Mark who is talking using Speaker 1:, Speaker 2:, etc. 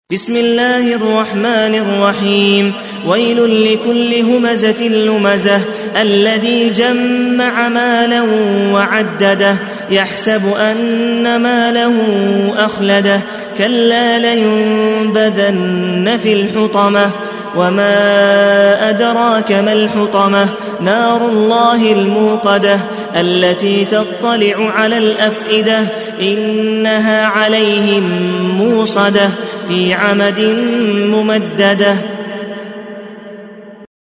Speaker 1: بسم الله الرحمن الرحيم. ويل لكل همزة لمزة الذي جمع مالا وعدده يحسب أن ماله أخلده كلا لينبذن في الحطمة وما أدراك ما الحطمة نار الله الموقدة التي تطلع على الأفئدة إنها عليهم موصدة في عمد ممددة.